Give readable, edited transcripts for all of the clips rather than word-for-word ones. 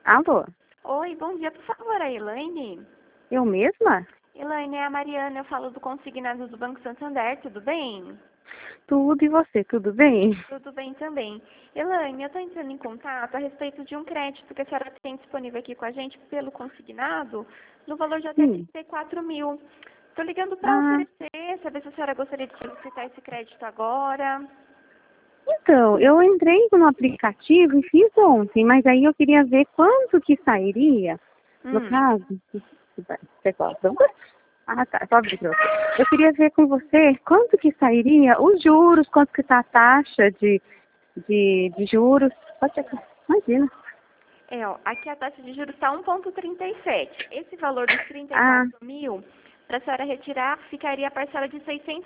Alô? Oi, bom dia, por favor, a Elaine. Eu mesma? Elaine, é a Mariana, eu falo do consignado do Banco Santander, tudo bem? Tudo e você, tudo bem? Tudo bem também. Elaine, eu estou entrando em contato a respeito de um crédito que a senhora tem disponível aqui com a gente pelo consignado, no valor de até Sim. 34 mil. Estou ligando para Ah, oferecer, saber se a senhora gostaria de solicitar esse crédito agora. então, eu entrei no aplicativo e fiz ontem, mas aí eu queria ver quanto que sairia, no Hum. caso, você gosta? Ah, tá, só abrir pra você. Eu queria ver com você quanto que sairia os juros, quanto que tá a taxa de juros. Pode ser, imagina. Aqui a taxa de juros está 1,37. Esse valor dos Ah, 34 mil, para a senhora retirar, ficaria a parcela de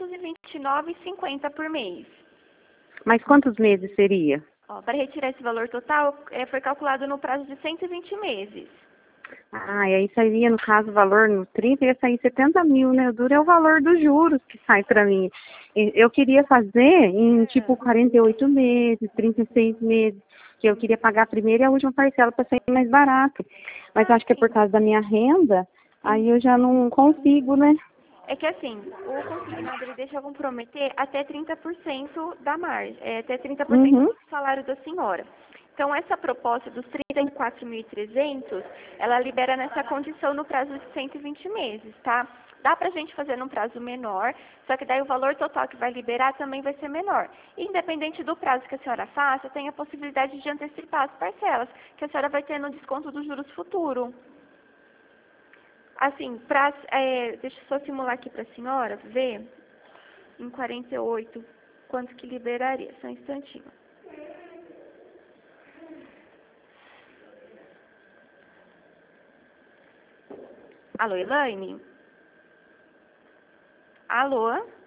629,50 por mês. mas quantos meses seria? Para retirar esse valor total, foi calculado no prazo de 120 meses. Ah, e aí sairia, no caso, o valor no 30 ia sair 70 mil, né? O duro é o valor dos juros que sai para mim. Eu queria fazer em tipo 48 meses, 36 meses, que eu queria pagar a primeira e a última parcela para sair mais barato. Mas Ah, acho que é por sim. causa da minha renda, aí eu já não consigo, né? É que assim, o consignado ele deixa comprometer até 30% da margem, até 30% Uhum. do salário da senhora. Então, essa proposta dos 34.300, ela libera nessa condição no prazo de 120 meses, tá? Dá pra gente fazer num prazo menor, só que daí o valor total que vai liberar também vai ser menor. Independente do prazo que a senhora faça, tem a possibilidade de antecipar as parcelas, que a senhora vai ter no desconto dos juros futuro. Assim, deixa eu só simular aqui para a senhora ver em 48 quanto que liberaria. Só um instantinho. Alô, Elaine? Alô?